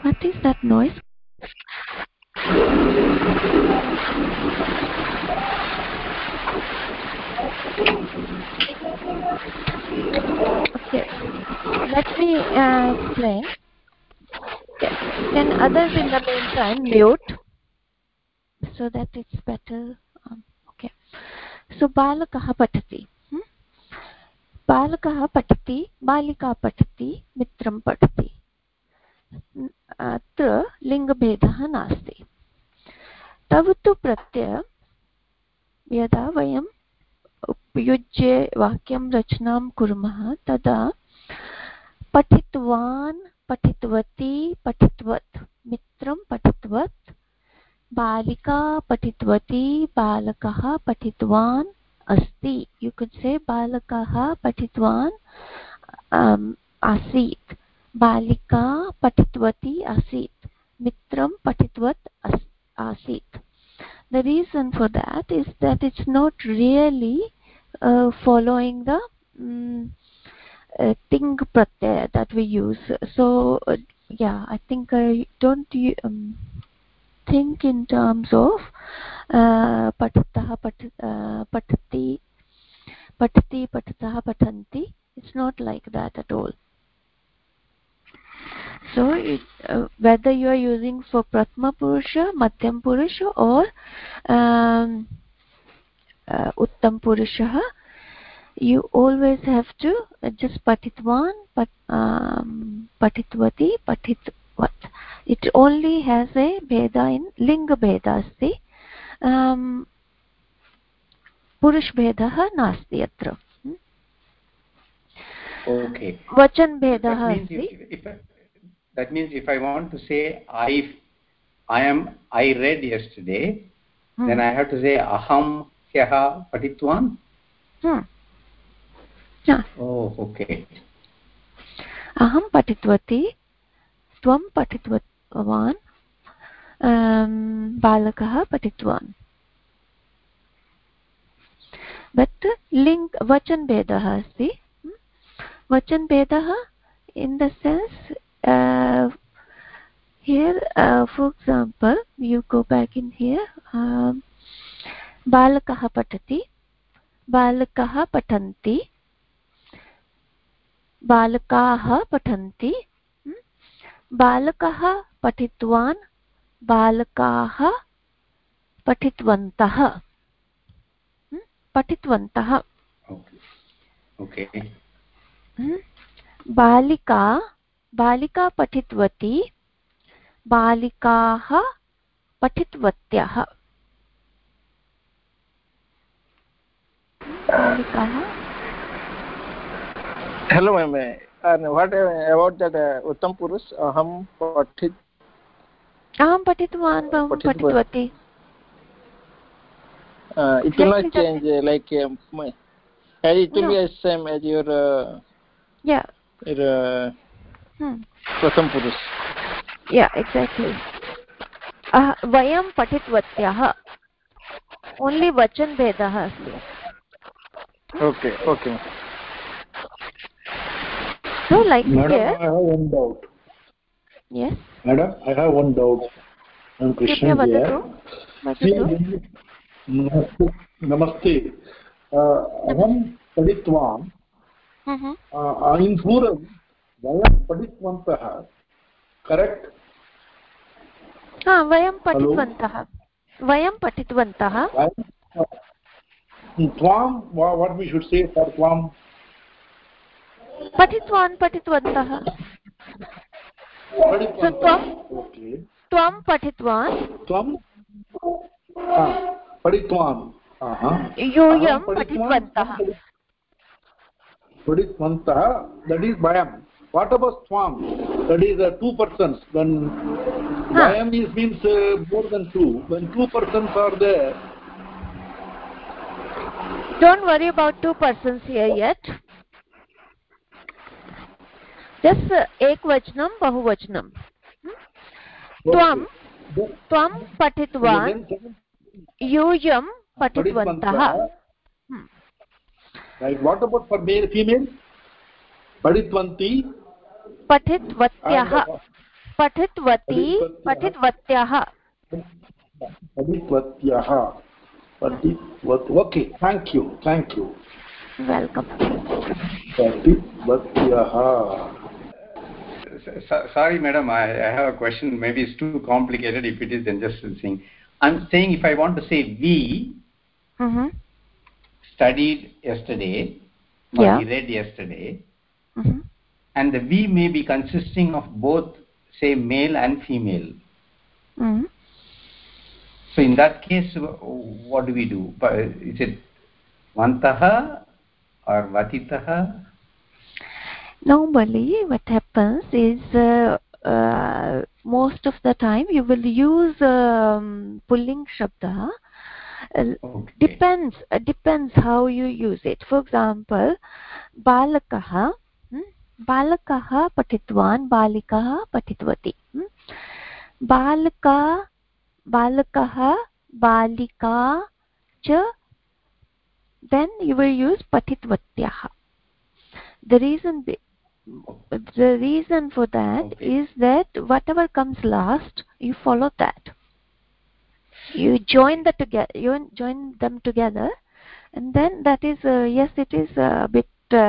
What is that noise? Okay, let me explain. Can others in the meantime mute so that it's better? Okay. So बालकः पठति, बालकः पठति, बालिका पठति, मित्रं पठति. अत्र लिङ्गभेदः नास्ति. तव तु प्रत्यय यदा वयम् उपयुज्य वाक्यं रचनां कुर्मः तदा पठितवान्, पठितवती, पठितवत्, मित्रं पठितवत्, बालिका पठितवती, बालकः पठितवान् अस्ति. You could say बालकः पठितवान् आसीत्, बालिका पठितवती आसीत्, मित्रं पठितवत् आसीत्. The reason for that is that it's not really following the ting pratyaya that we use. So yeah, I think I don't think in terms of patataha patati, patati, patatah, patanti. It's not like that at all. So whether you are using for prathama purusha, madhyam purusha or uttam purusha, you always have to just patitvan, patitvati, patitvat. It only has a bheda in linga bheda asti. Purush bhedah nasti atra. Okay. Vachan bhedah asti. That means if I want to say I read yesterday, then I have to say aham hyaha patitvan. Yeah. Oh, okay. Aham patitvati, tvam patitvavan, balakah patitvan. But link vachan bhedah asti. Vachan bhedah in the sense here, for example, you go back in here. Balakah patati, balakah patanti, balakaah patanti, balakah patitvan, balakaah patitvantah. Patitvantah. Okay. Balika patitwati, balikaah patitvatyah. Hello, ma'am. And what about that uttam purush? Aham patitvan, patitwati. It will not change like it will be the same as your pratham purush. Yeah, exactly. Vayam patitvatyah. Only vachan bhedah asti. Okay. So like Madam, here. I have one doubt. Yes. Madam, I have one doubt. I'm Krishna here. Namaste. Aham paditvam. In plural, vayam paditvantah. Correct? Vayam patitvantah. Vayam patitvantah. Tvam, what we should say for tvam? Patitvan, patitvantah. So tvam patitvan. Tvam paditvan. Yoyam patitvantah. Paditvantah, that is vayam. What about tvam? That is two persons. Then vayam means more than two. When two persons are there. Don't worry about two persons here yet. Just ekvachanam, bahuvachanam. Tvam patitvan, yoyam patitvantah. Right. What about for male, female? Paditvanti. Patitvatyah. पठितवती पठितवत्याः पठितवत्याः okay, thank you welcome पठितवत्याः. Sorry madam, I have a question. Maybe it's too complicated. If it is, then just saying. I'm saying if I want to say we studied yesterday or we read yesterday, and the we may be consisting of both, say, male and female. So in that case, what do we do? Is it vantaha or vatitaha? Normally what happens is most of the time you will use pulling shabda. Depends how you use it. For example, balakah balakah patitwan, balikah patitvati. Balaka balakah balika cha, then you will use patitvatyah. The reason for that is that whatever comes last, you follow that. You join them together, and then that is yes, it is a bit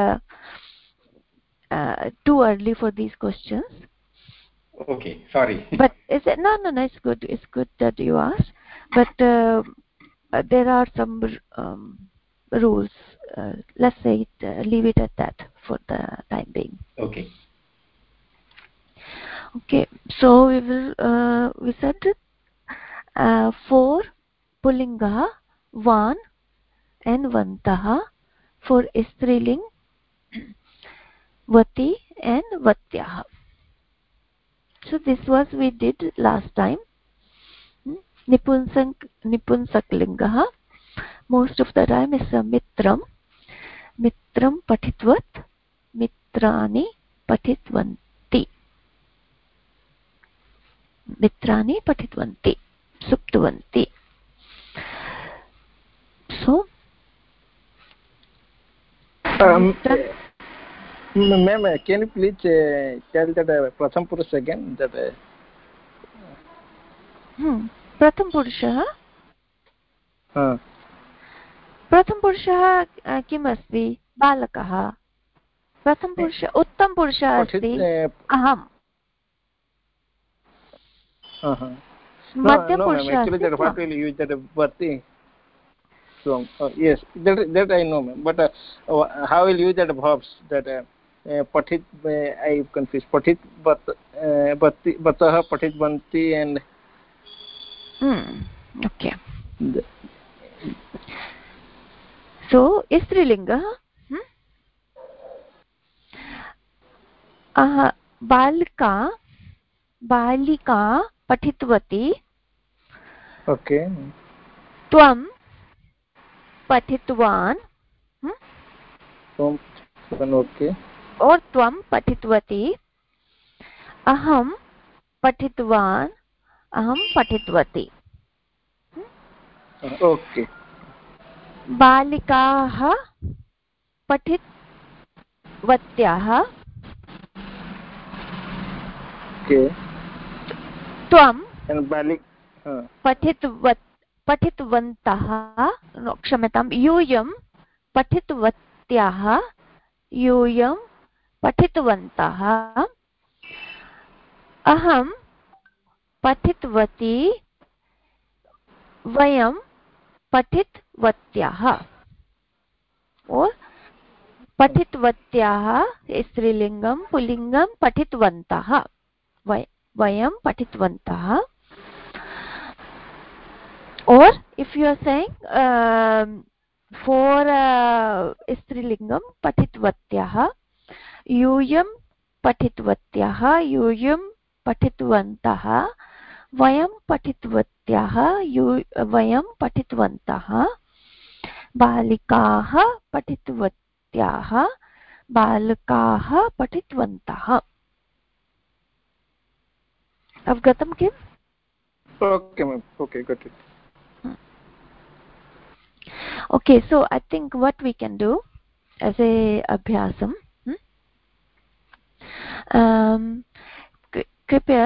too early for these questions. Okay, sorry. But is it no? It's good. It's good that you asked. But there are some rules. Let's say leave it at that for the time being. Okay. Okay. So we will. We said for pullinga van and vantaha, for striling vati and vatyah. So this was we did last time. Nipunsaklingaha. Most of the time is mitram patitvat, mitrani patitvanti, suptvanti. So ma'am, can you please tell that pratham purush again? That pratham purushah. प्रथम पुरुषः किम् अस्ति? बालकः. प्रथम पुरुष उत्तम पुरुषः अस्ति अहम्. मध्यम पुरुषः अस्ति. So yes, that I know, ma'am. But how will you use that verbs? That pathit, I confused. Pathit, batah, pathit, banti, and. Okay. So strilinga. Balika pathitvati. Okay. Tvam patitwan. Okay. Or tvam patitvati. Aham patitwan. Aham patitvati. Okay. बालिकाः पठितवत्याः. Okay. त्वं पठितवन्तः. क्षम्यतां. यूयं पठितवत्याः. यूयं पठितवन्तः. अहं पठितवती. वयं पठितवत्याः. और पठितवत्याः स्त्रीलिङ्गं पुल्लिङ्गं पठितवन्तः. वयं पठितवन्तः. Or if you are saying for strilingam patitvatyah, यूयं पठितवत्याः. यूयं पठितवन्तः. वयं पठितवत्याः. वयं पठितवन्तः. बालिकाः पठितवत्याः. बालकाः पठितवन्तः. अवगतं किम्? Okay, ma'am. Okay, got it. Okay, so I think what we can do as a abhyasam, कृपया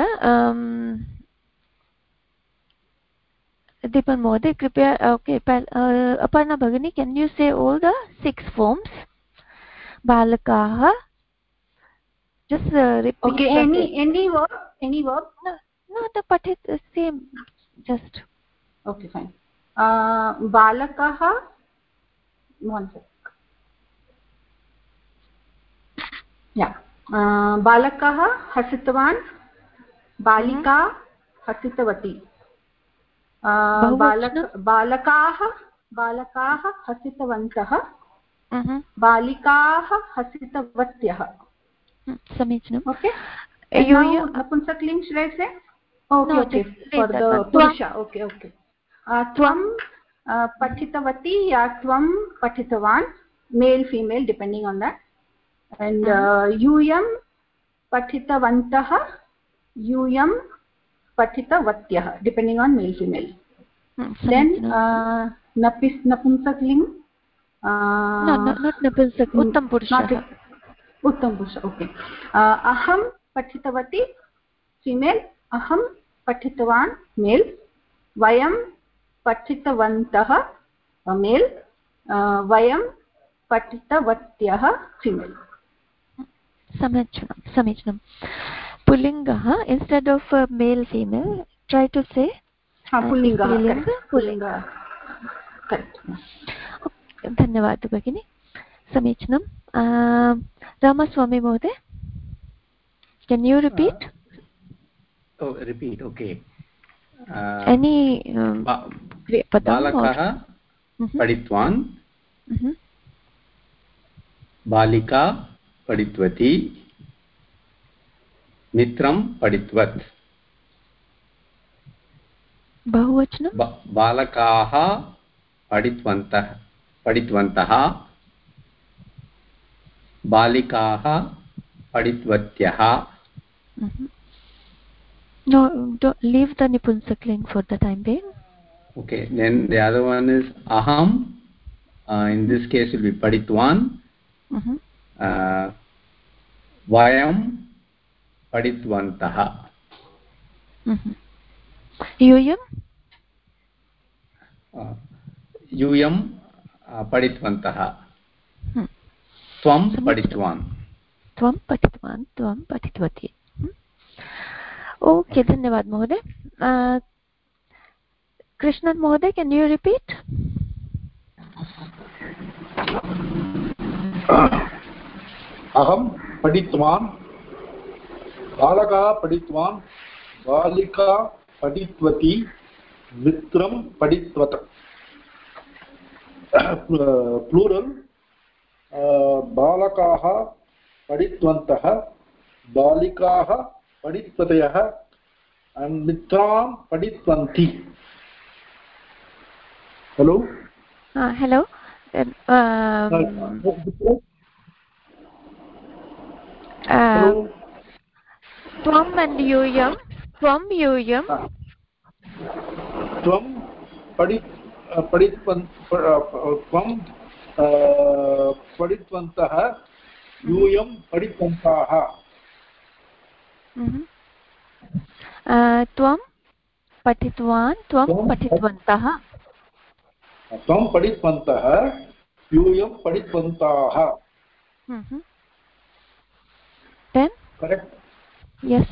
दीपन महोदय कृपया ओके अपर्णा भगिनी can you say all the 6 forms बालकाः just repeat okay any verb no the pathit same just okay fine balakah one sec yeah balakah hasitwan balika hasitavati बालकाः हसितवन्तः बालिकाः हसितवत्यः समीचीनम् okay and now napunsakling should I say okay for the purusha okay tvam pathitavati ya tvam pathitavan male female depending on that and yuyam pathitavantah yuyam pathitavatyah depending on male female then napunsakling no not napumsak uttam purushah उत्तम पुरुष okay अहं पठितवती female अहं पठितवान् mail वयं पठितवन्तः mail वयं पठितवत्यः फीमेल समीचीनं पुल्लिङ्गः instead of male female try to say पुल्लिङ्गः करेक्ट धन्यवादः भगिनी समीचीनं रामस्वामी महोदय can you repeat repeat okay any बालकः पठितवान् बालिका पठितवती मित्रं पठितवत् बहुवचनं बालकाः पठितवन्तः बालिकाः पठितवत्यः no don't leave the nipunsakling for the time being okay then the other one is aham in this case will be paditwan vayam paditwantah yuyam paditwantah त्वं पठितवान् त्वं पठितवान् त्वं पठितवती ओके धन्यवाद महोदय कृष्णन् महोदय कैन यू रिपीट अहं पठितवान् बालकः पठितवान् बालिका पठितवती मित्रं पठितवत् प्लूरल् बालकाः पठितवन्तः बालिकाः पठितवत्यः मित्रां पठितवन्ति हेलो हेलो त्वम् and यूयं त्वं यूयं त्वं पठितवन्तः यूयं पठितवन्तः त्वं पठितवान् त्वं पठितवन्तः त्वं पठितवन्तः यूयं पठितवन्तः then correct yes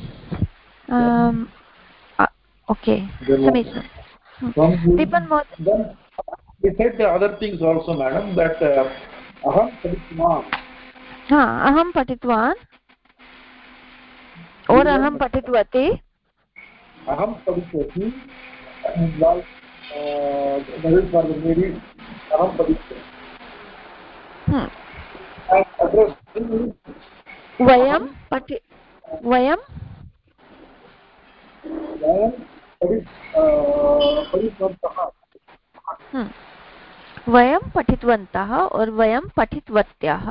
okay samichinam Deepan then we said the other things also madam that aham paditwan aham patitwan or aham patitwati aham paditwati and that is for the ladies aham paditwati and address vayam वयं पठितवन्तः और वयं पठितवत्यः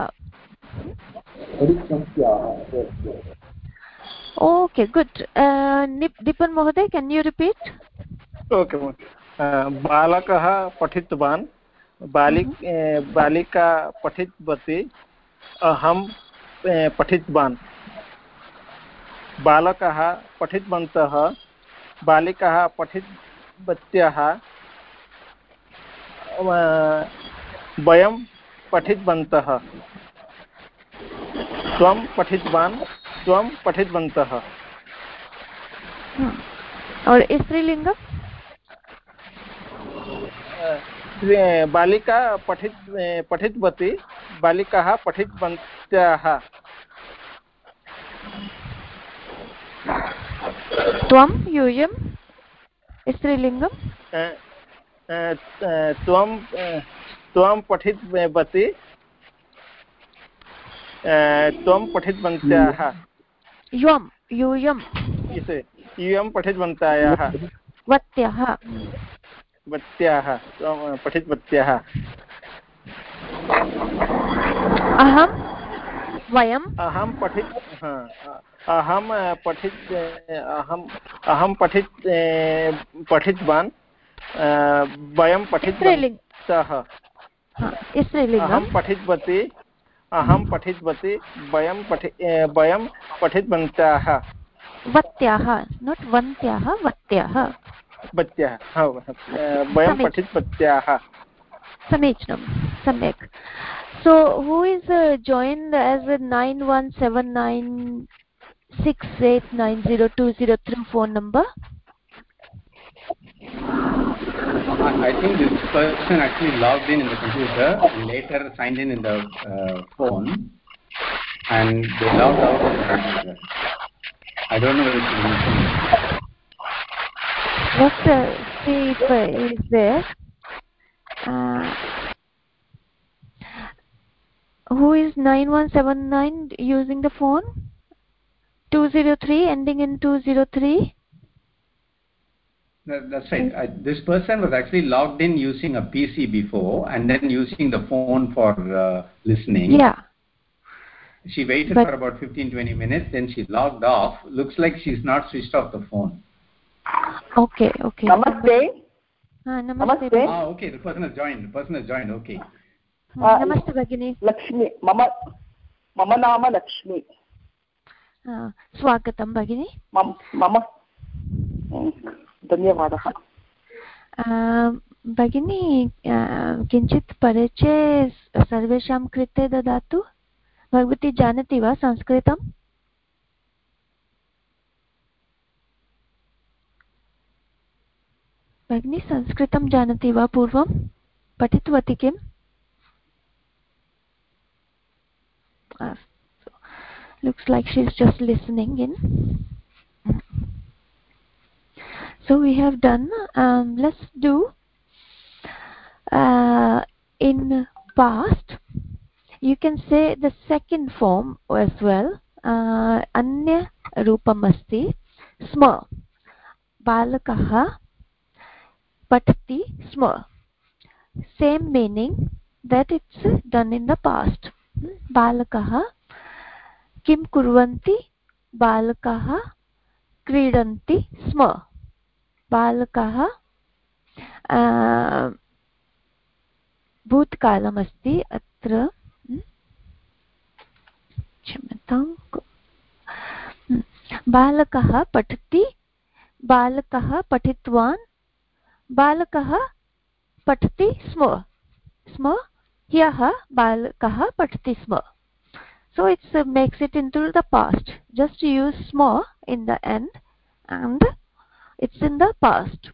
okay good दीपन महोदय can you repeat okay बालकः पठितवान् बालिका पठितवती अहं पठितवान् बालकः पठितवन्तः बालिकाः पठितवत्यः वयं पठितवन्तः त्वं पठितवान् त्वं पठितवन्तः और स्त्रीलिंगम बालिका पठितवती बालिकाः पठितवत्याः त्वं यूयं स्त्रीलिंगम त्वं पठितवती त्वं पठितवत्याः युवं यूयं यूयं पठितवन्तायाः वत्याः वत्याः पठितवत्याः अहं वयं अहं पठितवान् वयं पठितवन्तः स्त्रीलिंगं अहं पठितवती वयं पठितवन्तः वत्याः नोट् वन्त्याः वत्याः वयं पठितवत्याः समीचीनं सम्यक् so who is joined as a 9179689020 phone number I think this person actually logged in the computer and later signed in the phone and they logged out of the computer. I don't know whether let's see if is there who is 9179 using the phone 203 ending in 203 That's right. This person was actually logged in using a PC before and then using the phone for listening. Yeah. She waited for about 15-20 minutes, then she logged off. Looks like she's not switched off the phone. Okay. Namaste. Namaste. Okay. The person has joined. Okay. Namaste, Bhagini. Lakshmi. Mama nama Lakshmi. Swagatam, Bhagini. Mama. धन्यवादः भगिनी किञ्चित् परिचये सर्वेषां कृते ददातु भवती जानाति वा संस्कृतं भगिनी संस्कृतं जानाति वा पूर्वं पठितवती किम् looks like she's just listening in so we have done let's do in past you can say the second form as well anya roopam asti sma balakah patati sma same meaning that it's done in the past balakah kim kurvanti balakah क्रीडन्ति स्म बालकः भूतकालमस्ति अत्र क्षम्यतां बालकः पठति बालकः पठितवान् बालकः पठति स्म ह्यः बालकः पठति स्म so it makes it into the past just use sma in the end and it's in the past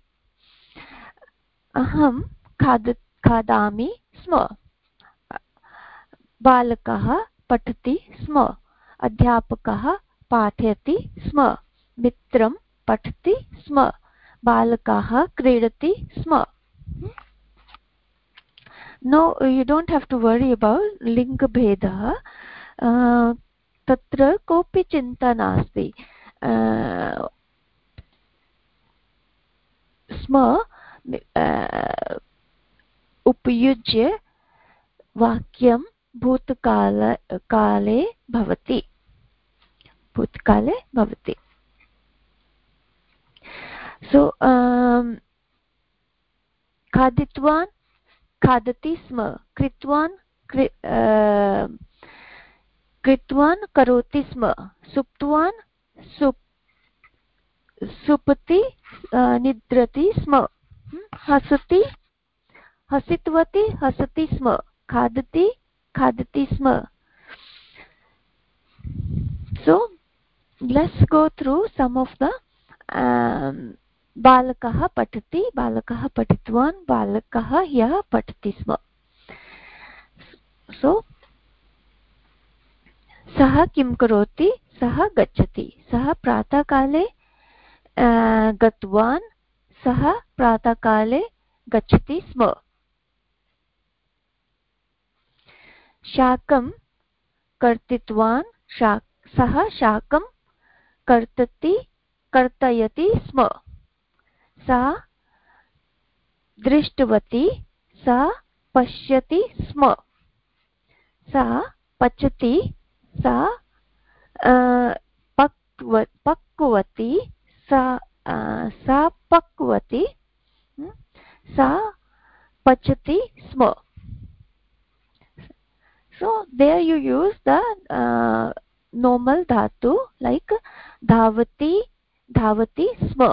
aham khadami sma balakah patati sma adhyapakah pathayati sma mitram patati sma balakah kridati sma no you don't have to worry about linga bhedah तत्र कोऽपि चिन्ता नास्ति स्म उपयुज्य वाक्यं भूतकाले भवति so खादितवान् खादति स्म कृतवान् करोति स्म सुप्तवान् सुपति निद्रति स्म हसति हसितवती हसति स्म खादति खादति स्म. So let's go through some of the बालकः पठति बालकः पठितवान् बालकः ह्यः पठति स्म. So सः किं करोति सः गच्छति सः प्रातःकाले गतवान् सः प्रातःकाले गच्छति स्म. शाकं कर्तितवान् सः शाकं कर्तयति स्म. सा दृष्टवती सा पश्यति स्म. सा पचति सा पक्वती सा पक्वती सा पचति स्म. So there you use the normal dhatu like dhavati dhavati sma.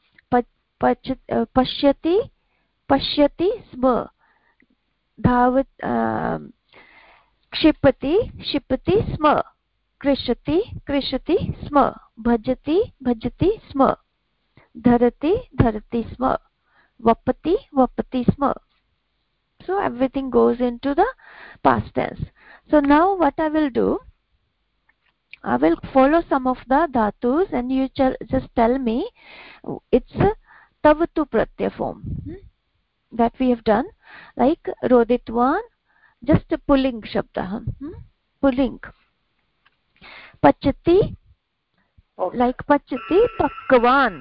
Pashyati pashyati sma. Kshipati kshipati sma. Krishati krishati sma. Bhajati bhajati sma. Dharati dharati sma. Vapati vapati sma. So everything goes into the past tense. So now what I will do, I will follow some of the dhatus and you just tell me it's a tavatu pratyaya form that we have done, like roditwan, just a pulling shabda, pulling. Pachati, like pachati pakwan.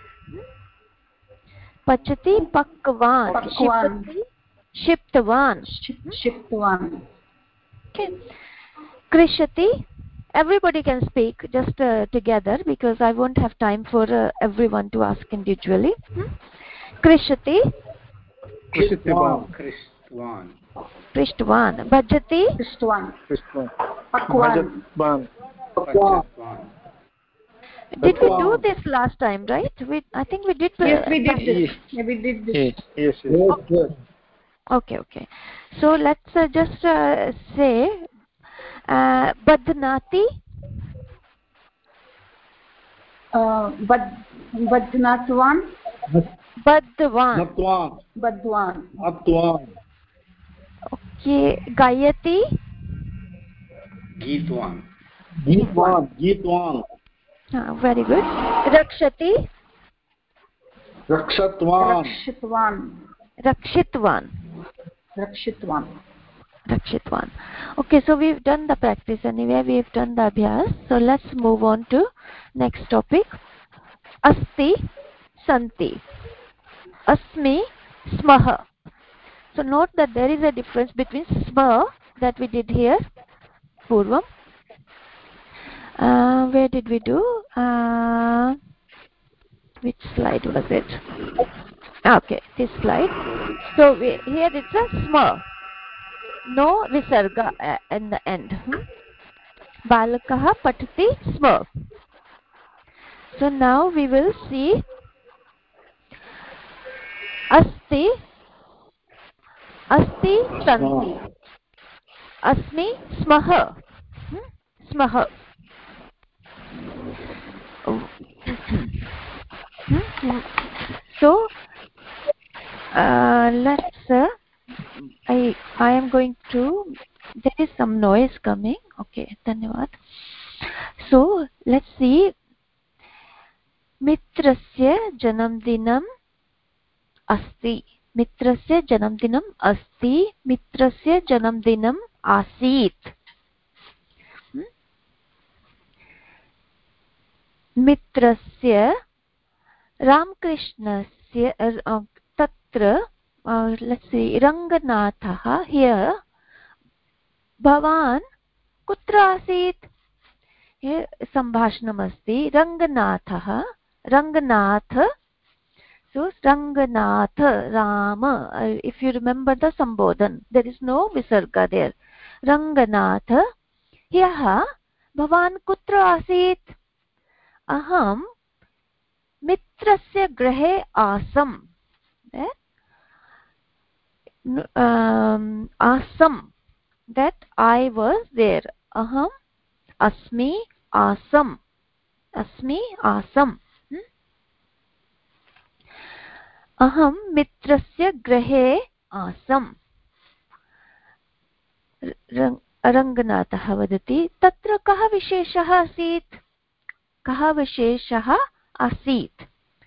Pachati pakwan. Shipati Shiptavan. Shiptavan. Okay. Krishati. Everybody can speak just together because I won't have time for everyone to ask individually. Krishati. Krishtvan. Krishtvan. Bhajati. Krishtvan. Pakwan. Did we do this last time, right? I think we did. Yes, we did this. Yeah, we did this. Yes. Okay. So let's just say Badnati. Badnatwan. Badwan. Okay. Gayati. Geetwan. Very good. Rakshati. Rakshitwan. Okay, so we've done the practice anyway. We've done the abhyas. So let's move on to next topic. Asti, santi. Asmi, smaha. So note that there is a difference between sma that we did here, purvam. Where did we do? Which slide was it? Okay, this slide. So here it's a sma. No visarga in the end. Balakaha patati sma. So now we will see asti santi. Asmi smaha. Smaha. So let's I am going to, there is some noise coming. Okay, dhanyavad. So let's see. Mitrasya janamdinam asti. Mitrasya janamdinam asti. Mitrasya janamdinam asit. Mitrasya Ramkrishnasya tatra let's see Ranganatha here. Bhavan kutra asit? Here sambhashanam asti. Ranganatha. So Ranganath Rama. If you remember the Sambodhan, there is no visarga there. Ranganath. ह्यः भवान् कुत्र आसीत्? aham mitrasya grahe asam. Asam, that I was there. Aham asmi asam. Asmi asam. Aham mitrasya grahe asam. रङ्गनाथः वदति तत्र कः विशेषः आसीत्? कः विशेषः आसीत्?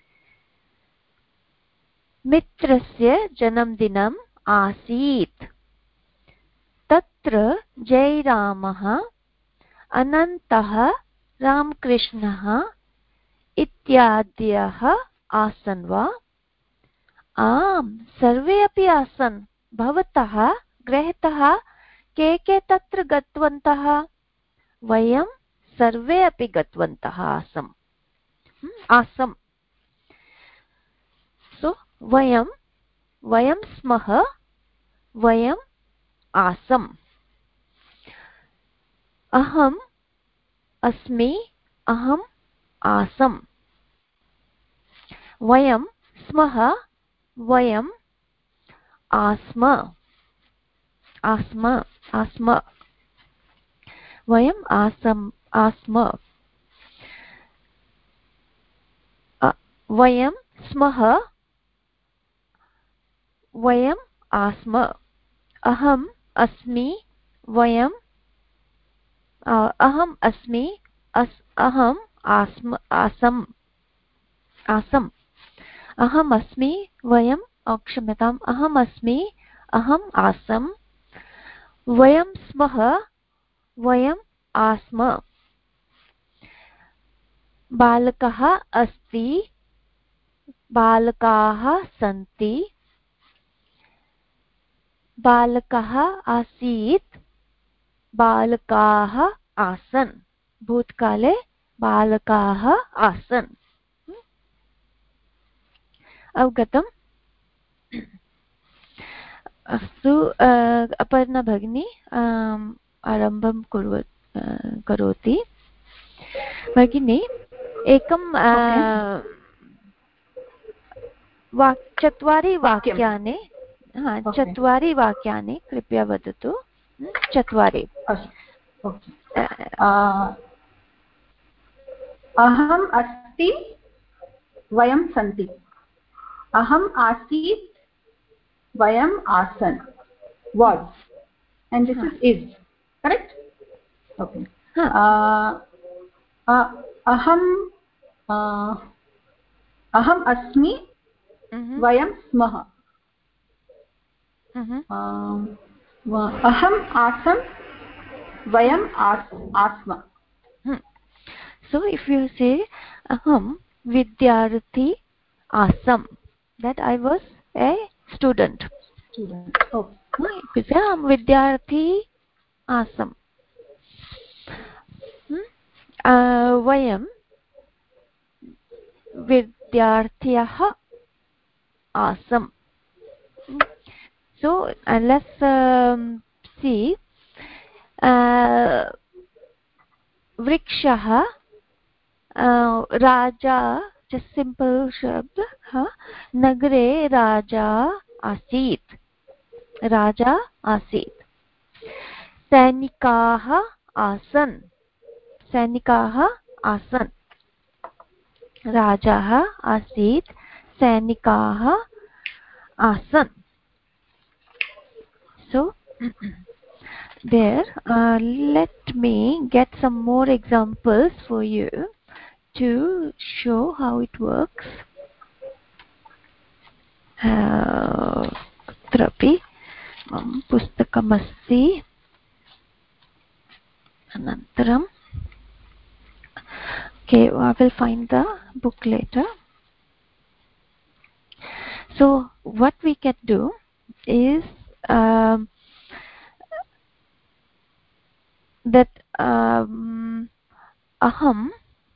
मित्रस्य जन्मदिनम् आसीत्. तत्र जयरामः, अनन्तः, रामकृष्णः इत्यादयः आसन् वा? आम्, सर्वे अपि आसन्. भवतः गृहतः के के तत्र गतवन्तः? वयं सर्वे अपि गतवन्तः आसम्. सो वयं स्मः, वयम् आसम्. अहम् अस्मि, अहम् आसम्. वयं स्मः, वयम् आस्म. वयम् आस्म. वयं स्मः, वयम् आस्म. अहम् अस्मि, वयम् अहम् अस्मि, अहम् आसम्. अहम् अस्मि, वयम् क्षम्यताम्, अहम् अस्मि, अहम् आसम्. वयं स्मः, वयम् आस्म. बालकः अस्ति, बालकाः सन्ति. बालकः आसीत्, बालकाः आसन्. भूतकाले बालकाः आसन्. अवगतम्? अस्तु, अपर्णा भगिनी आरम्भं करोति. भगिनी एकं चत्वारि वाक्यानि चत्वारि वाक्यानि कृपया वदतु. चत्वारि. अहम् अस्ति, वयं सन्ति. अहम् आसीत्, वयम् आसन्. Was, and this is correct? Okay. अहम् अस्मि, वयं स्मः. अहम् आसम्, वयम् आस्म. So if you say aham vidyarthi asam, that I was a student. Okay. If you say aham vidyarthi asam, vayam vidyarthiyah asam. So let's see. Vrikshah, Raja, just simple shabd. Nagare Raja asit. Raja asit. Sainikaah asan. Sainikaah asan. Rajah asit. Sainikaah asan. So there, let me get some more examples for you to show how it works. Kutrapi pustakam-asti anantaram. Okay, I will find the book later. So what we can do is that aham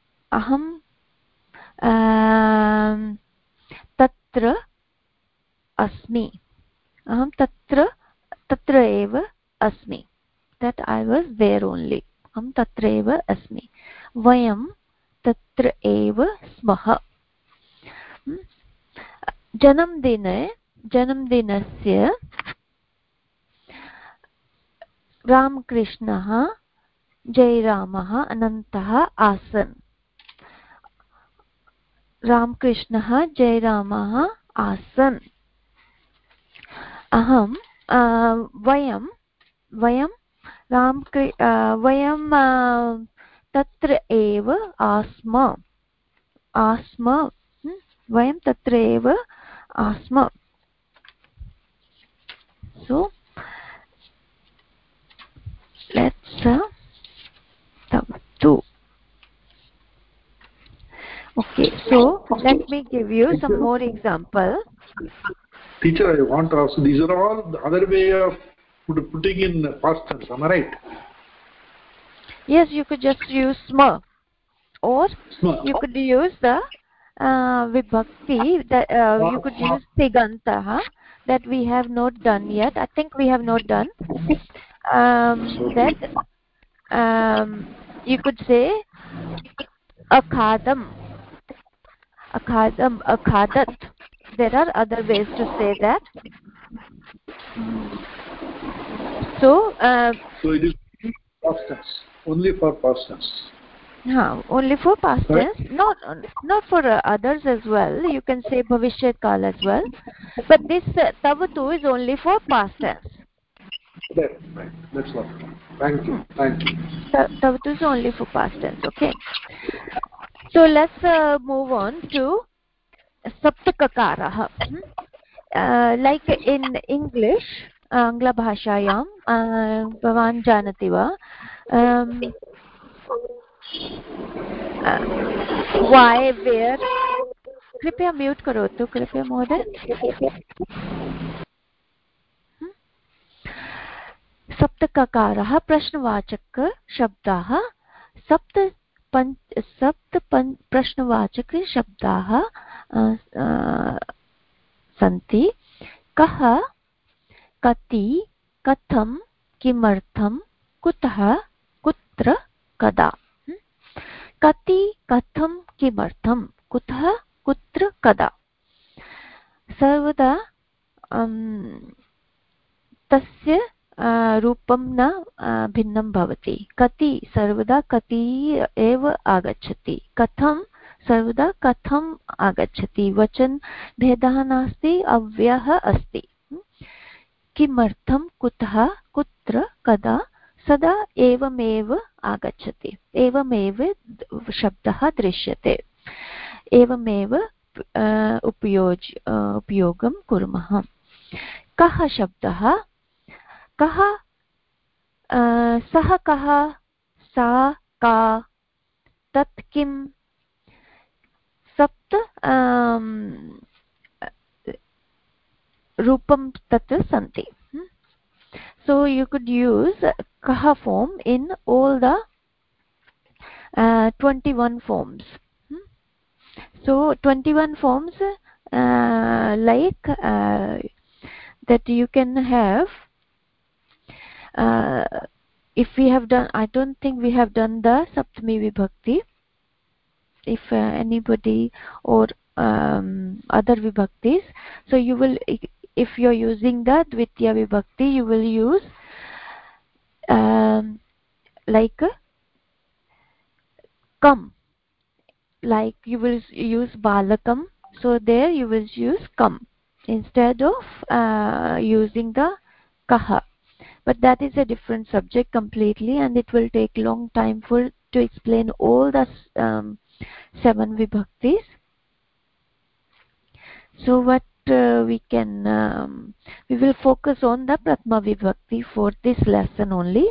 tatra asmi. Aham tatra eva asmi. That I was there only. Aham tatra eva asmi. Vayam तत्र एव स्मः. जन्मदिनस्य रामकृष्णः जयरामः अनन्तः आसन्. रामकृष्णः जयरामः आसन्. वयं तत्र एव आस्म. वयं तत्र एव आस्म. So let's do. Okay, so let me give you some more example. Teacher, I want to ask, these are all the other way of putting in past tense, am I right? Yes, you could just use sma, or you could use the vibhakti, that you could use tigantah, that we have not done yet. I think we have not done that. You could say akhadam, akhadat. There are other ways to say that. So it is past tense, only for past tense. Only for past tense, not for others as well. You can say bhavishyat kal as well, but this tavatu is only for past tense. Right. That's what. Thank you. Tavatu is only for past tense. Okay, so let's move on to saptakakarah. Like in English, Angla bhashayam, bhavan janati va, why, where. कृपया mute करोतु, कृपया महोदय. सप्तककारः प्रश्नवाचक शब्दाः. सप्त प्रश्नवाचक शब्दाः सन्ति. कः, कति, कथं, किमर्थं, कुतः, कुत्र, कदा. कति, कथं, किमर्थं, कुतः, कुत्र, कदा. सर्वदा तस्य रूपं न भिन्नं भवति. कति सर्वदा कति एव आगच्छति. कथं सर्वदा कथम् आगच्छति. वचन भेदः नास्ति, अव्ययः अस्ति. किमर्थं, कुतः, कुत्र, कदा सदा एवमेव आगच्छति. एवमेव शब्दः दृश्यते. एवमेव उपयोगं कुर्मः. कः शब्दः. कः, सः कः, सा का, तत् किं. सप्त रूपं तत्र सन्ति. So you could use kaha form in all the 21 forms. So 21 forms like that you can have. If we have done, I don't think we have done the Saptami Vibhakti. If anybody or other Vibhaktis, so you will, if you are using the Dvitiya Vibhakti, you will use like kam, like you will use balakam. So there you will use kam instead of using the kaha. But that is a different subject completely, and it will take long time to explain all the 7 vibhaktis. So what we will focus on the Prathama Vibhakti for this lesson only,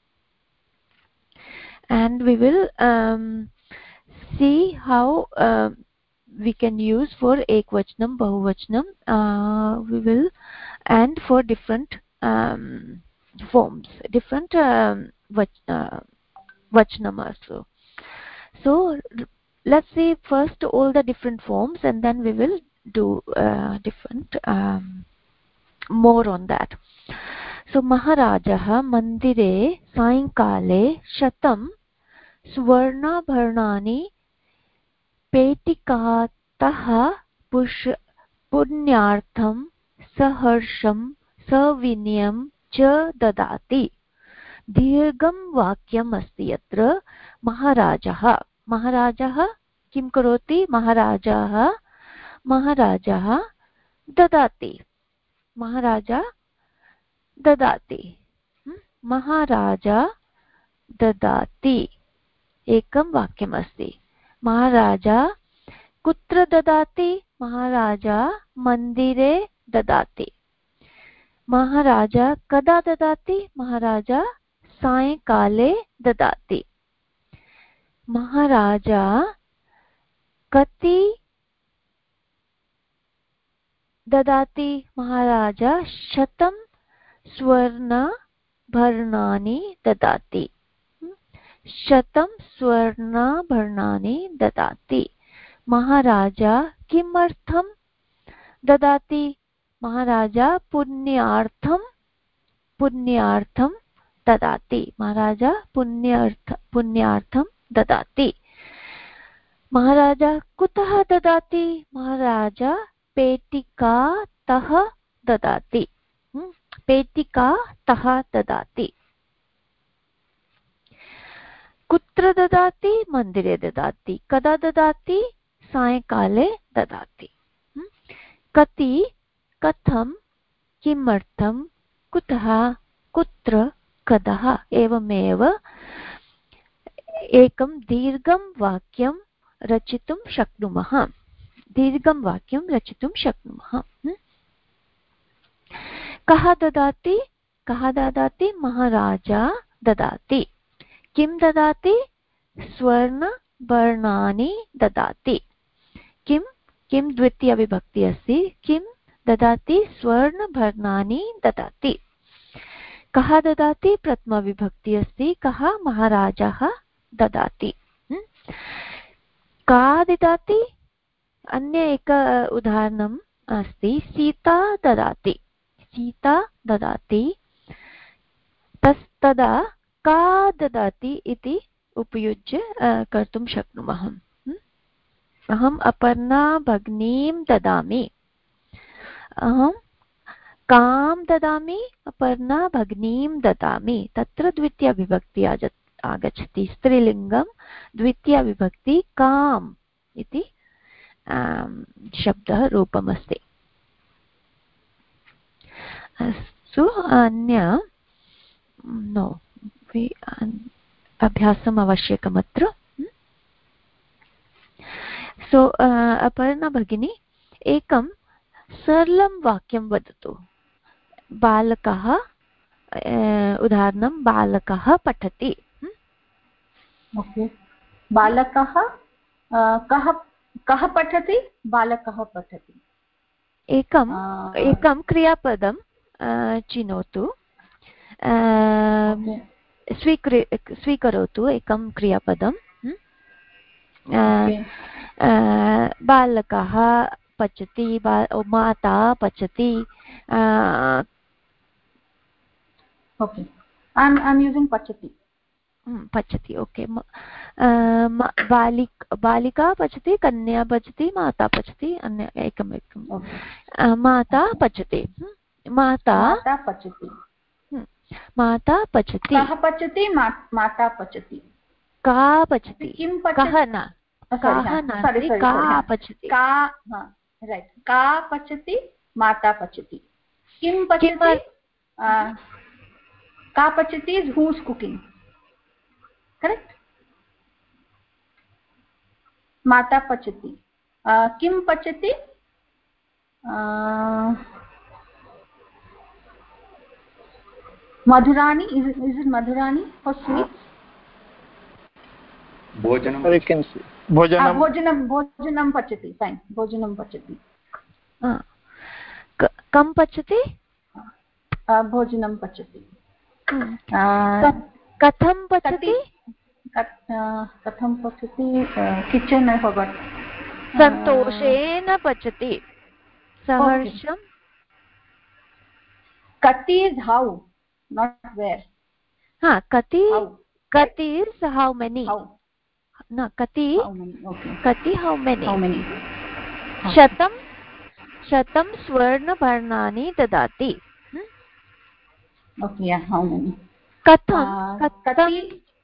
and we will see how we can use for Ekvachanam, Bahuvachanam, we will, and for different forms, different Vachanam also. So let's see first all the different forms, and then we will do different more on that. So Maharajah mandire sainkale shatam swarnabharnani पेटिकातः पुण्यार्थं सहर्षं सविनयं च ददाति। दीर्घं वाक्यम् अस्ति यत्र महाराजः किं करोति? महाराजः ददाति। महाराजा ददाति एकं वाक्यमस्ति। महाराजा कुत्र ददाति? महाराजा मन्दिरे ददाति। महाराजा कदा ददाति? महाराजा सायंकाले ददाति। महाराजा कति ददाति? महाराजा 100 स्वर्णाभरणानि ददाति। 100 स्वर्णाभरणानि ददाति। महाराजा किमर्थं ददाति? महाराजा पुण्यार्थं ददाति। महाराजा पुण्यार्थं ददाति। महाराजा कुतः ददाति? महाराजा पेटिकातः ददाति। पेटिकातः ददाति। कुत्र ददाति? मन्दिरे ददाति। कदा ददाति? सायंकाले ददाति। कति, कथं, किमर्थं, कुतः, कुत्र, कदा। एवमेव एकं दीर्घं वाक्यं रचितुं शक्नुमः। कः ददाति? महाराजा ददाति। किं ददाति? स्वर्णभरणानि ददाति। किं द्वितीया विभक्ति अस्ति। किं ददाति? स्वर्णभरणानि ददाति। कः ददाति? प्रथमा विभक्ति अस्ति। कः? महाराजः ददाति। का ददाति? अन्य एक उदाहरणम् अस्ति। सीता ददाति। तदा का ददाति इति उपयुज्य कर्तुं शक्नुमः। अहम् अपर्णा भगिनीं ददामि। अहं कां ददामि? अपर्णा भगिनीं ददामि। तत्र द्वितीया विभक्ति आगच्छति। स्त्रीलिङ्गं द्वितीया विभक्ति काम् इति शब्दः रूपमस्ति। अस्तु, अन्य अभ्यासम् आवश्यकमत्र। अपर्णा भगिनी एकं सरलं वाक्यं वदतु। बालकः, उदाहरणं बालकः पठति। ओके, बालकः कः पठति? बालकः पठति। एकं क्रियापदं चिनोतु। स्वीकरोतु एकं क्रियापदं। बालकः पचति, माता पचति। ओके, I'm using पचति। ओके। बालिका पचति, कन्या पचति, माता पचति। अन्य एकं माता पचति। माता पचति। कः पचति? माता पचति। का पचति? किं पचति? कः न, का पचति? राइट, का पचति? माता पचति। किं पचति? का पचति is who's cooking, correct? माता पचति। किं पचति? madhurani, is it madhurani for sweets? भोजनं पचति। फाइन, भोजनं पचति। कं पचति? भोजनं पचति। कथं पचति? Kitchen I forgot. सन्तोषेण पचति। सहर्षं। कति is how, not where. कति is how many. न कति okay how many okay. शतं स्वर्णभरणानि ददाति Okay, yeah, how many? कथं kati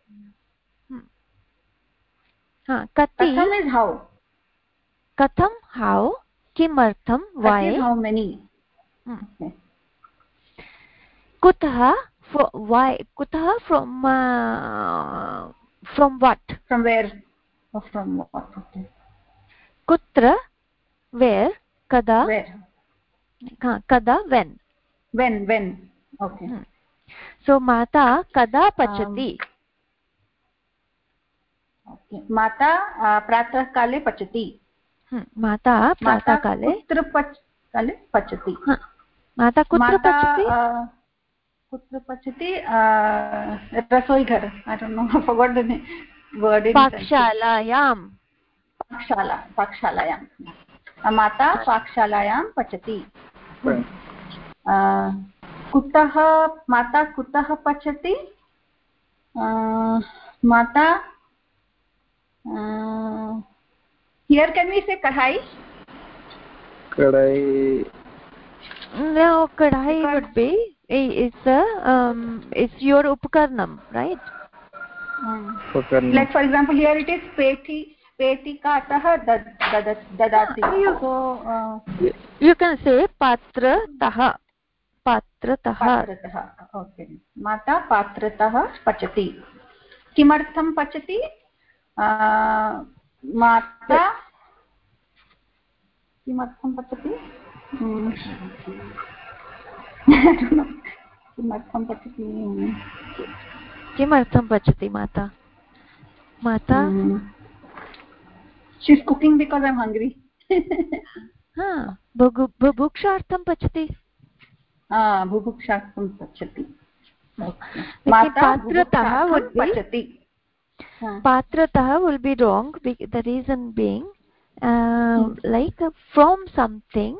is how. कथं how किमर्थं why is how many. Okay. kutah why kutah from what, from where or from what? Okay. kutra where, kada where, kada when okay. So mata kada pachati okay. mata pratah kale pachati. mata pratah kale kutra kale pachati. mata kutra pachati kutra pachati rasoi ghar. I don't know, I forgot the word in pakshalayam pakshalayam. mata pakshalayam pachati. kutah mata kutah pachati. mata here can we say kadhai? No, kadhai would be it's your upkarnam, right? Like for example here it is petikatah dadati. So you can say patratah. Okay. mata patratah pachati. kimartham pachati? mata kimartham pachati? I don't know. kimartham pachati mata she's cooking because I'm hungry. bubukshartham pachati. bubukshartham pachati. mata patratah would be pachati. patratah will be wrong. The reason being like from something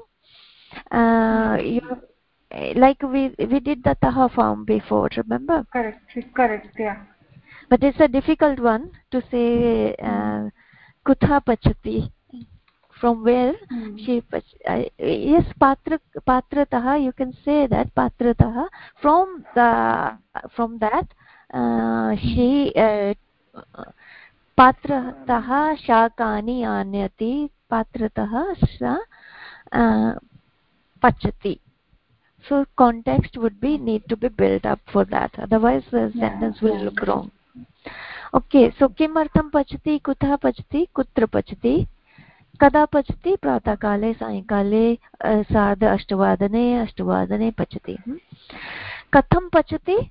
like we did the taha form before, remember? Correct, yeah. But it's a difficult one to say kutha pachati, from where she yes, patratah you can say that patratah from that she patratah shakani anyati patratah sa pachati. So context would be need to be built up for that, otherwise the sentence will look wrong. Okay, so kimartham pachati, kutah pachati, kutra pachati, kada pachati, pratah kale, sayankale, sadha ashtavadane pachati. Katham pachati?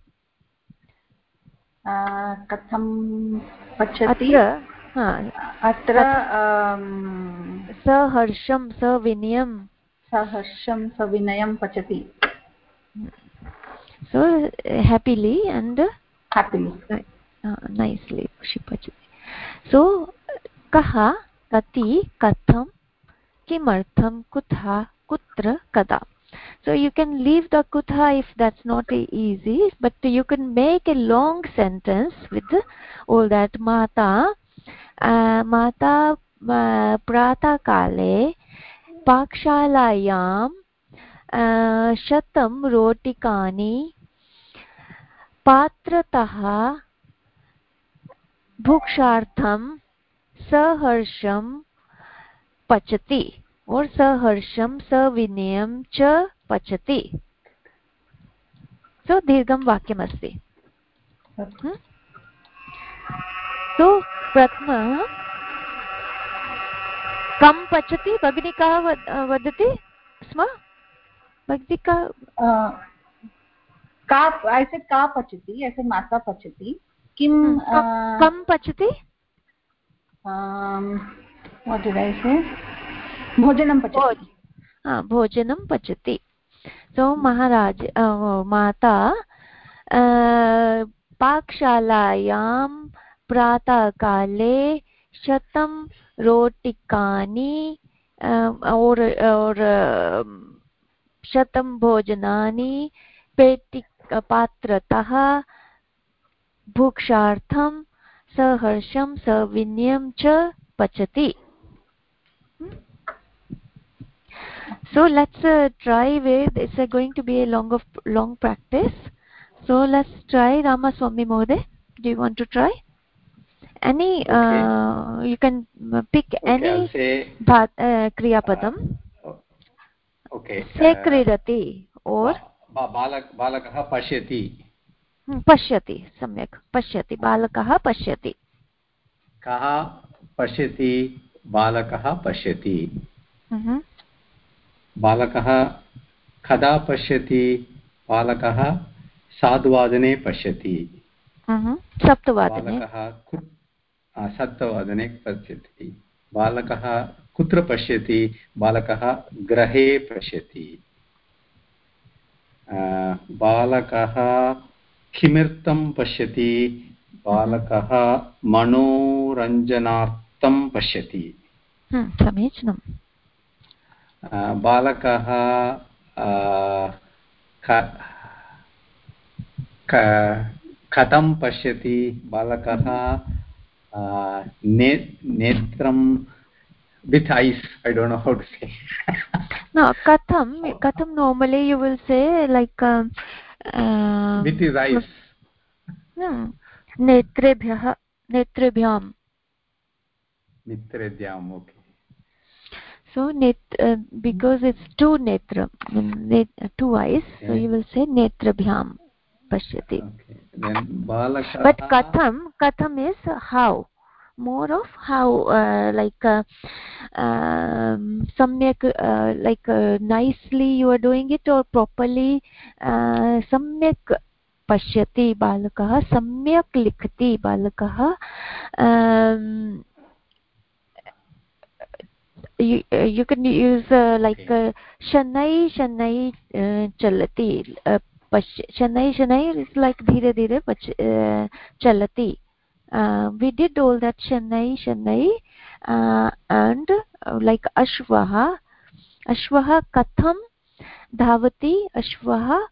Katham pachati? Atra saharsham savinayam pachati. So happily and nicely she pachati. So kaha, kati, katham, kimartham, kutha, kutra, kada. So you can leave the kutha if that's not easy, but you can make a long sentence with all that. Mata pratah kale pakshalayam shatam rotikani patratah bhukshartham saharsham pachati or saharsham savinayam cha pachati. So dirgham vakyam asti. So prathama kam pachati bhagini ka vadati स्म भक्ति का I said ka pachati, I said mata pachati. Kim kam pachati? What did I say? Bhojanam pachati. Bhojanam pachati. So Maharaj mata pakshalayam pratah kale shatam rotikani or shatam bhojanani petik patratah bhukshartham सहर्षं सविनयं च पचति. So let's try with, it's going to be a long practice. So let's try. Ramaswamy Mohode, do you want to try? Any you can pick any kriya padam. Okay. Se kridati or balakah pashyati. Pashyati, samyak. Pashyati, balakah pashyati. Kah pashyati, balakah pashyati. बालकः कदा पश्यति बालकः सार्धवादने पश्यति सप्तवादने पश्यति बालकः कुत्र पश्यति बालकः गृहे पश्यति बालकः किमर्थं पश्यति बालकः मनोरञ्जनार्थं पश्यति समीचीनं बालकः कथं पश्यति बालकः नेत्रं with eyes. I don't know how to say. No, katham normally you will say like with his eyes. Netrebhyam. Netrebhyam, okay. So because it's two netra, two eyes, okay. So you will say netrabhyam pashyati. Okay. Then balaka. But katham is how, more of how, samyak, nicely you are doing it, or properly samyak pashyati balakah, samyak likhati balakah. You can use shanai chalati. Shanai is like dhire dhire chalati. We did all that shanai and like ashvaha katham dhavati ashvaha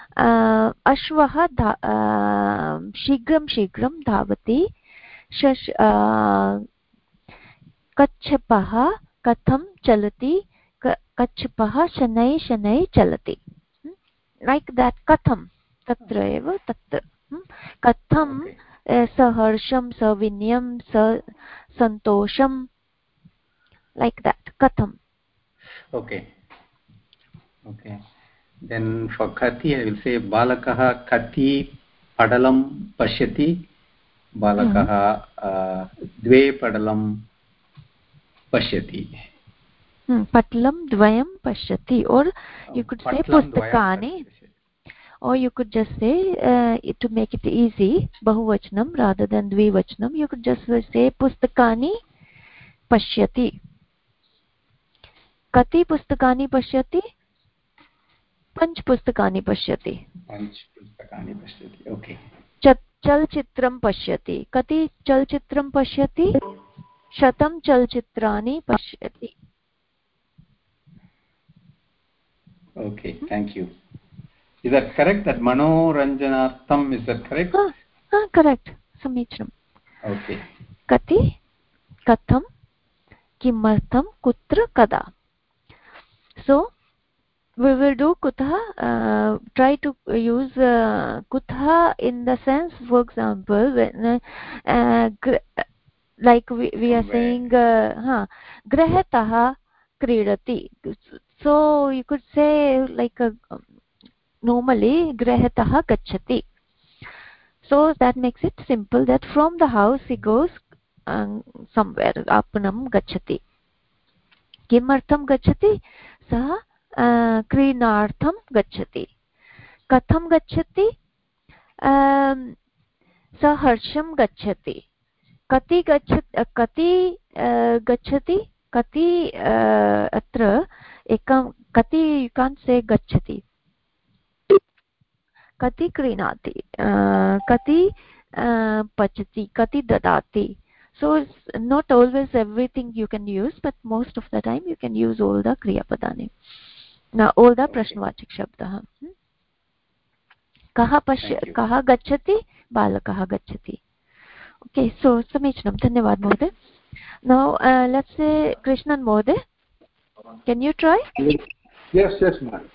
shigram dhavati कच्छपः कथं चलति कच्छपः शनै चलति like that katham tatra eva tat katham saharsham savinyam santosham like that katham. Okay. Then for kati I will say balakah kati padalam pashyati balakah dve padalam pashyati. Patlam dvayam pashyati, or you could say pustakani, or you could just say to make it easy bahuvachanam rather than dvivachanam, you could just say pustakani pashyati. Kati pustakani pashyati? Panch pustakani pashyati. Okay. Chalchitram pashyati. Kati chalchitram pashyati? Shatam chalchitrani pashyati. Okay, thank you. Is that correct? That manoranjanartham, is that correct? Correct. Samichanam. Okay. Kati, katham, kimartham, kutra, kada. So we will do kutha. Try to use kutha in the sense, for example, when like we are saying grahatah kridati. So you could say like normally grahatah gacchati. So that makes it simple, that from the house he goes somewhere, apanam gacchati. Kimartham gacchati? Sah krinartham gacchati. Katham gacchati? Sah harsham gacchati. Kati gacchati? Kati atra ekam kati, you can't say gacchati. Kati krinati, kati pachati, kati dadati. So it's not always everything you can use, but most of the time you can use all the kriya padani. Now all the prashnavachik shabdah. Kaha gacchati? Balakah gacchati. Okay, so samichnam, dhanyawad mohoday. Now let's say Krishnan mohoday, can you try? Yes, ma'am.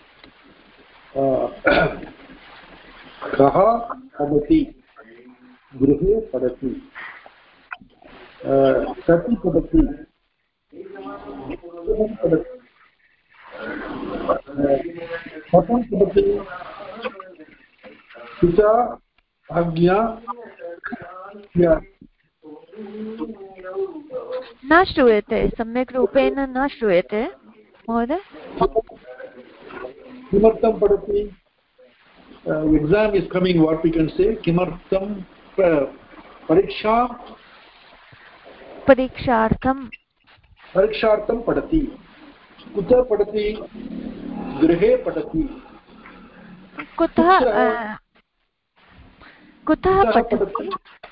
कः पठति गृहे पठति कति पठति कथं पठति पिता आज्ञा न श्रूयते, सम्यक् रूपेण न श्रूयते महोदय. किमर्थं पठति? Exam is coming, what we can say? किमर्थं परीक्षार्थं पठति. कुत्र पठति? गृहे पठति. कुतः पठति?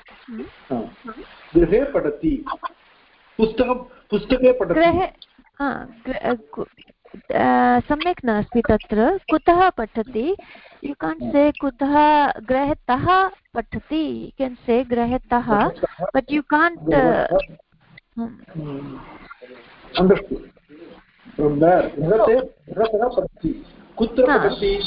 गृहे पठति. पुस्तके पठति. सम्यक् नास्ति तत्र. कुतः पठति? You can't say kutah grahetah patati. You can say grahetah, but you can't. Understood. From there, grahetah patati. Kutra patati.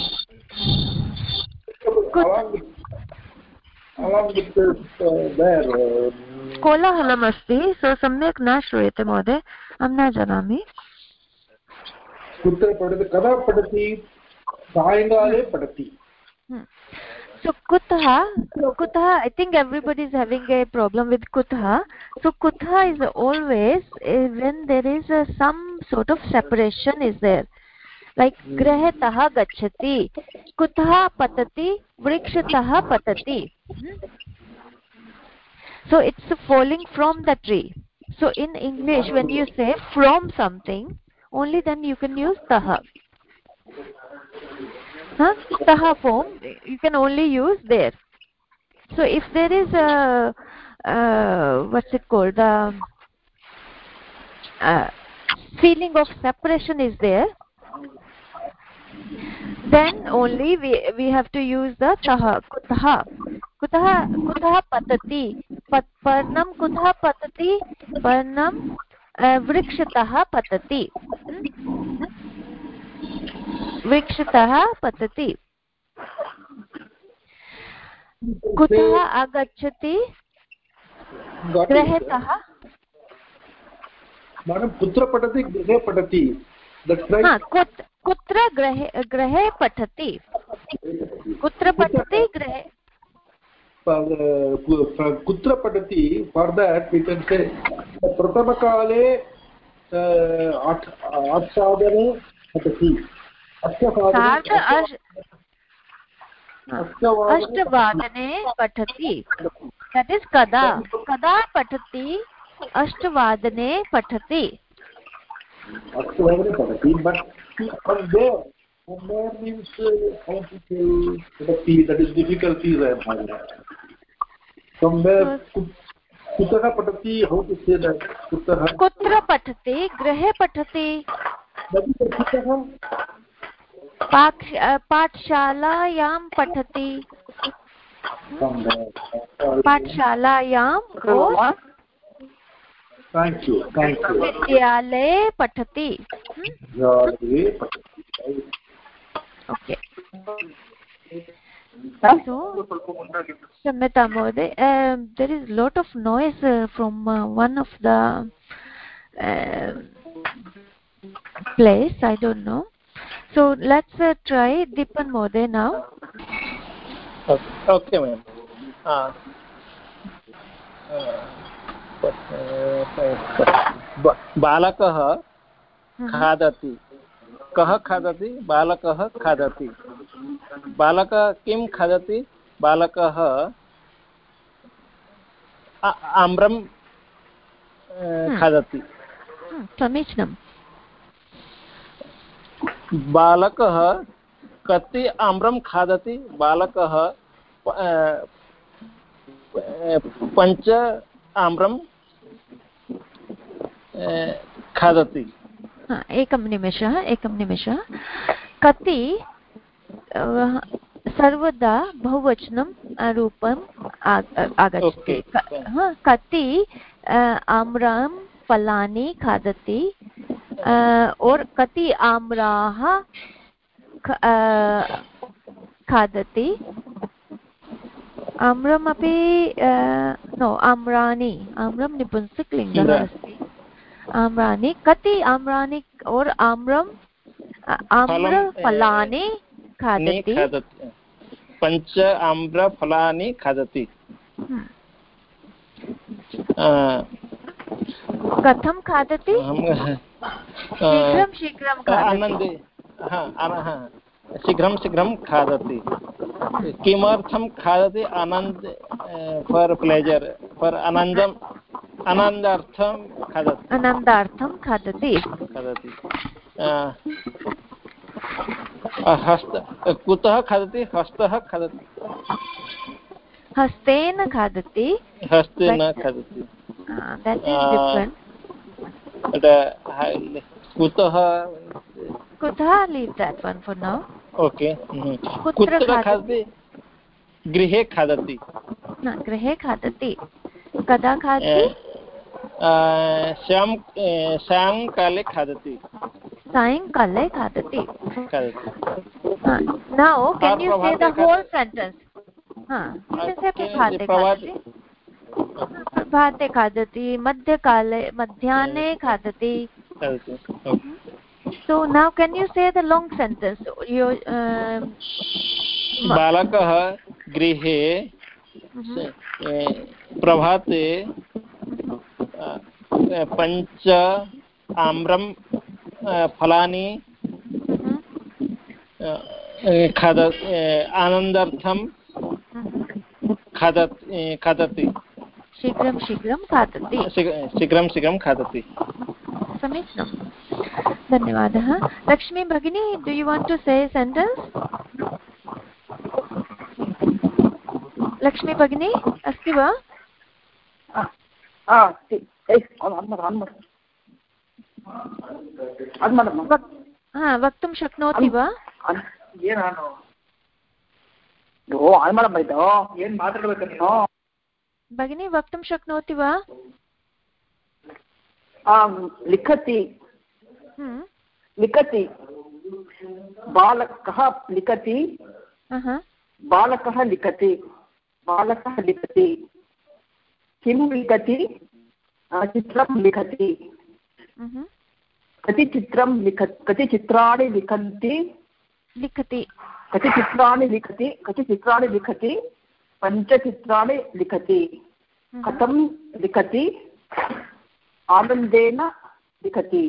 Along with there. कोलाहलम् अस्ति, so सम्यक् न श्रूयते महोदय. अहं न जानामि. कुत्र पठति? कदा पठति? सायङ्काले पठति. So kutah, I think everybody is having a problem with kutah. So kutah is always when there is some sort of separation is there. Like grahetah gacchati, kutah patati, vrikshatah patati. So it's falling from the tree. So in English, when you say from something, only then you can use taha. Taha form you can only use there. So if there is a what's it called, the feeling of separation is there, then only we have to use the taha. Kutah patati, parnam kutah patati, parnam vrikshatah patati. vrikshatah patati. कुतः आगच्छति? गृहेतः. Madam कुत्र पठति? गृहे पठति. कुत्र गृहे पठति? कुत्र पठति? गृहे. कुत्र पठति? For that we can say प्रथमकाले आठवादने पठति. अष्टवादने पठति. That is kada पठति? अष्टवादने पठति. अष्टवादने पठति. But from there means how to say pठति, that is difficulties I am having. From there kutah पठति, how to say that? कुत्र पठति? गृहे पठति. पाठशालायां पठति. पाठशालायां विद्यालये पठति. Okay. So Samyata Mode, there is lot of noise from one of the place. I don't know. So let's try Dipan Mode now. Okay, ma'am. बालकः खादति. कः खादति? बालकः खादति. बालकः किं खादति? बालकः आम्रं खादति. समीचीनम्. बालकः कति आम्रं खादति? बालकः 5 आम्रं खादति. एकं निमिषः. कति सर्वदा बहुवचनं रूपं आगच्छति कति आम्रं फलानि खादति और कति आम्राः खादति आम्रमपि नो आम्राणि आम्रं निपुंसकलिङ्गः अस्ति आम्राणि कति आम्राणि और आम्रफलानि खादति 5 आम्रफलानि खादति कथं खादति शीघ्रं खादति शीघ्रं खादति किमर्थं खादति आनन्द फॉर प्लेजर फॉर आनन्दार्थं खादति कुतः खादति हस्तः खादति हस्तेन खादति that is different kutah leave that one for now okay kutra khadati grihe khadati grihe khadati kada khadati सायंकाले खादति now can you say the whole sentence you can say प्रभाते खादति मध्याह्ने खादति so now can you say the long sentence बालकः गृहे प्रभाते 5 आम्रं फलानि आनन्दार्थं खादति शीघ्रं खादति समीचीनं धन्यवादः लक्ष्मी भगिनी do you want to say a sentence Lakshmi भगिनी अस्ति वा वक्तुं शक्नोति वा भगिनी वक्तुं शक्नोति वा लिखति बालकः लिखति किं लिखति चित्रं लिखति कति चित्राणि लिखति 5 चित्राणि लिखति कथं लिखति आनन्देन लिखति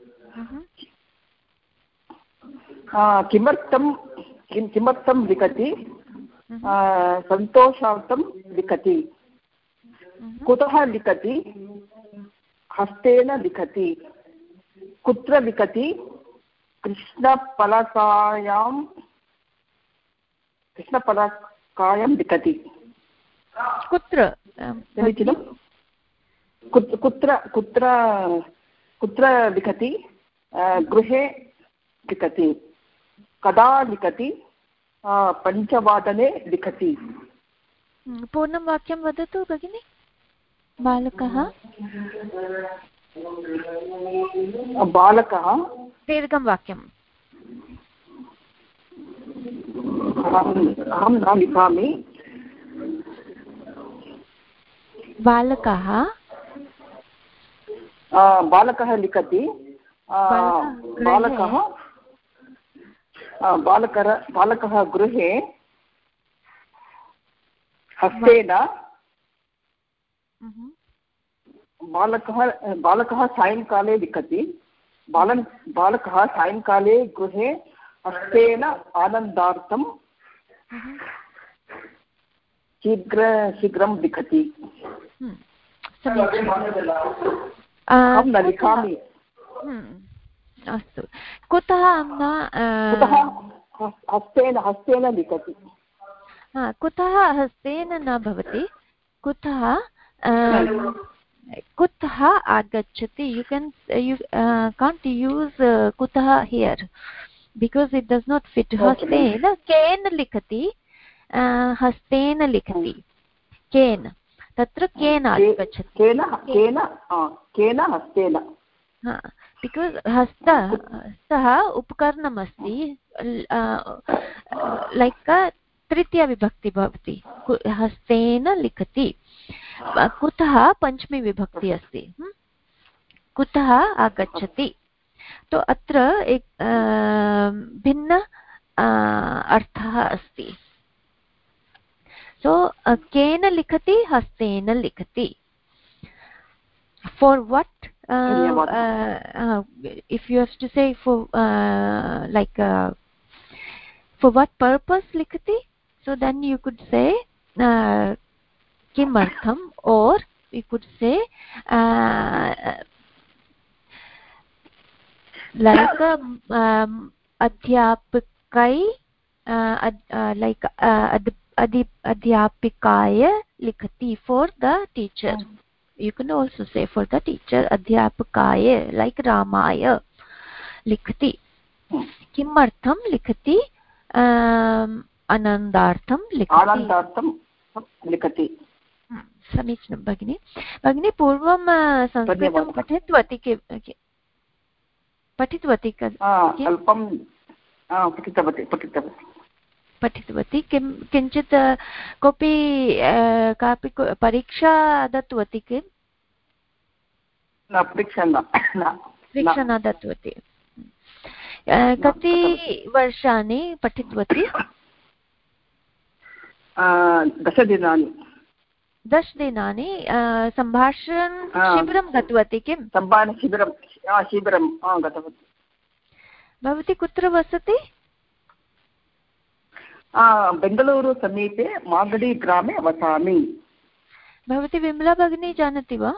किमर्थं लिखति सन्तोषार्थं लिखति कुतः लिखति हस्तेन लिखति कुत्र लिखति कृष्णपलकायां लिखति कुत्र लिखति गृहे लिखति कदा लिखति 5 वादने लिखति पूर्णं वाक्यं वदतु भगिनि बालकः दीर्घं वाक्यम् अहं न लिखामि बालकः लिखति बालकः गृहे हस्तेन बालकः सायंकाले लिखति बालकः सायंकाले गृहे हस्तेन आनन्दार्थं शीघ्रं लिखति अहं न लिखामि अस्तु कुतः हस्तेन लिखति कुतः हस्तेन न भवति कुतः आगच्छति you can't use kutah here because it does not fit hasteen ken likhati hasteen likhati केन तत्र केन आगच्छति केन हस्तेन बिकास् हस्तः उपकरणमस्ति लैक् तृतीयविभक्ति भवति हस्तेन लिखति कुतः पञ्चमी विभक्ति अस्ति कुतः आगच्छति तो अत्र एक भिन्न अर्थः अस्ति सो केन लिखति हस्तेन लिखति for what if you have to say for for what purpose likhati so then you could say kimartham or you could say like adhyapikai like adhyapikaya likhati for the teacher. You can also say for the teacher adhyapakaya like ramaya likhati kimartham likhati anandartham लिखति समीचीनं भगिनी भगिनी पूर्वं संस्कृतं पठितवती अल्पं पठितवती किञ्चित् कोऽपि कापि परीक्षा दत्तवती किं परीक्षा न दत्तवती कति वर्षाणि पठितवती 10 दिनानि 10 दिनानि सम्भाषण शिबिरं गतवती किं सम्भाषणशिबिरं गतवती भवती कुत्र वसति बेङ्गलूरु समीपे मागडी ग्रामे वसामि भवती विमला भगिनी जानाति वा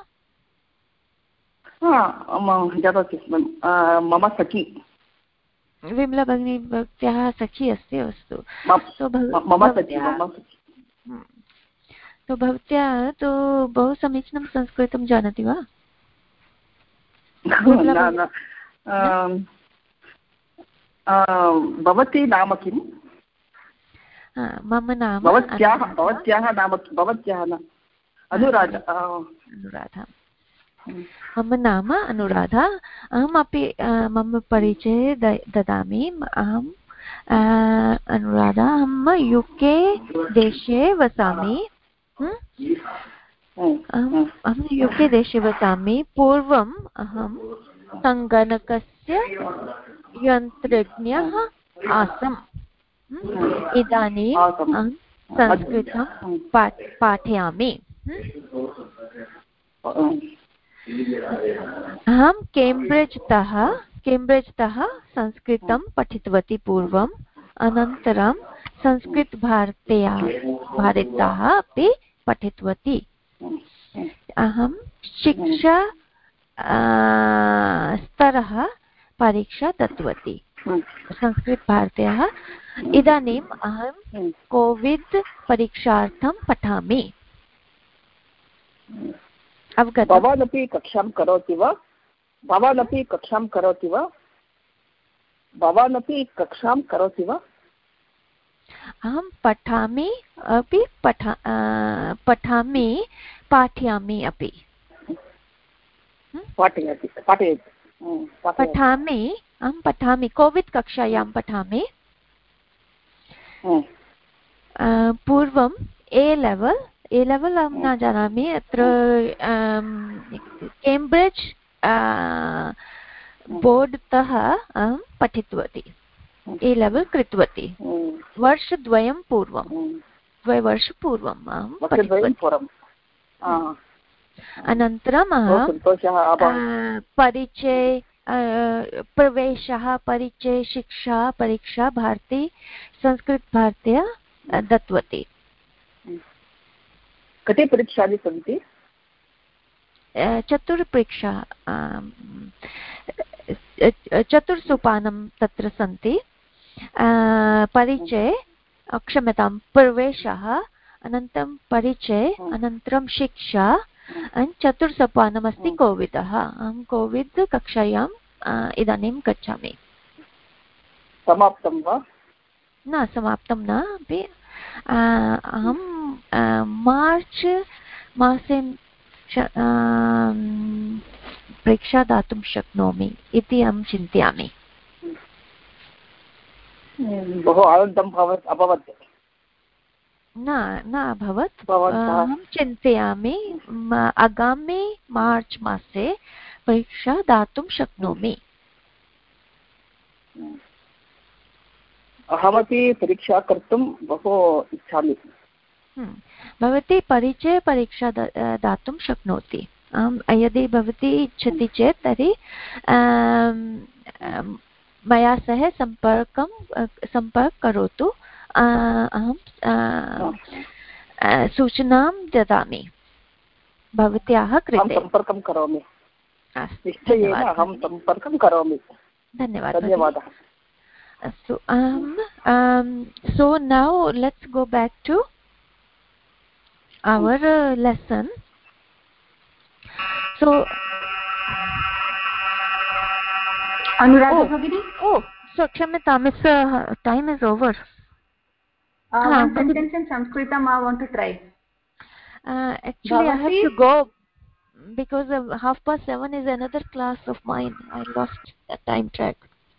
जानाति मम सखी विमला भगिनी भवत्याः सखी अस्ति अस्तु तो भवत्या तो बहु समीचीनं संस्कृतं जानाति वा भवती नाम किम् मम नाम भवत्याः नाम भवत्याः अनुराधा मम नाम अनुराधा अहमपि मम परिचये ददामि अहम् अनुराधा अहं UK देशे वसामि अहं UK देशे वसामि पूर्वम् अहं सङ्गणकस्य यन्त्रज्ञः आसम् इदानीं अहं संस्कृतं पाठयामि अहं केम्ब्रिड्ज् तः संस्कृतं पठितवती पूर्वम् अनन्तरं संस्कृतभारत्याः अपि पठितवती अहं शिक्षा स्तरः परीक्षा दत्तवती संस्कृतभारत्याः इदानीम् अहं कोविड् परीक्षार्थं पठामि अवगतं भवानपि कक्षां करोति वा भवानपि कक्षां करोति वा अहं पठामि अपि पठामि पाठयामि अपि पठामि अहं पठामि कोविड् कक्षायां पठामि पूर्वं A level अहं न जानामि अत्र केम्ब्रिड्ज् बोर्ड् तः अहं पठितवती A level कृतवती वर्षद्वयं पूर्वं 2 वर्षपूर्वम् अहं पठितवती अनन्तरम् अहं परिचय प्रवेशः परिचय शिक्षा परीक्षा भारती संस्कृतभारत्या दत्तवती कति परीक्षाः सन्ति 4 परीक्षा 4 सोपानं तत्र सन्ति परिचय क्षम्यतां प्रवेशः अनन्तरं परिचय अनन्तरं शिक्षा 4 सोपानमस्ति कोविदः अहं कोविड् कक्षायां इदानीं गच्छामि समाप्तं वा न समाप्तं न अपि अहं मार्च् मासे परीक्षा दातुं शक्नोमि इति अहं चिन्तयामि। बहु आनन्दम् अभवत् न अभवत्। अहं चिन्तयामि आगामि मार्च् मासे परीक्षा दातुं शक्नोमि। अहमपि परीक्षा कर्तुं बहु इच्छामि। भवती परिचयपरीक्षा दातुं शक्नोति। यदि भवती इच्छति चेत् तर्हि मया सह सम्पर्क करोतु। अहं सूचनां ददामि भवत्याः कृते। सम्पर्कं करोमि, निश्चयेन अहं सम्पर्कं करोमि। धन्यवादः। अस्तु। So now let's go back to our lesson. So Anuradha Bhagini? So Kshamyatam, it's time is over. One sentence in Sanskritam I want to try. Actually, I have to go because 7:30 is another class of mine. I lost that time track.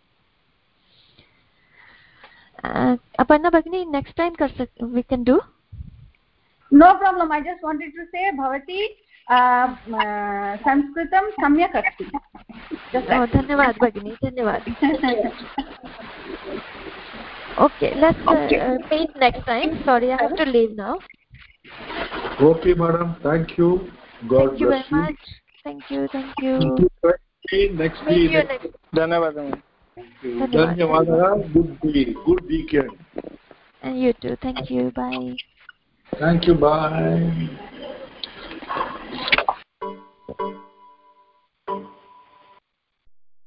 Aparna Bhagini, next time we can do. No problem. I just wanted to say Bhavati Sanskritam samyak asti. Dhanyawad Bhagini, dhanyawad. Okay, let's meet next time. Sorry, I have to leave now. Okay, madam. Thank you. God Thank you bless very much. Thank you. Next Meet week. you next. Dhanyawad. Dhanyawad. Good weekend. And you too. Thank you. Bye. Thank you. Bye.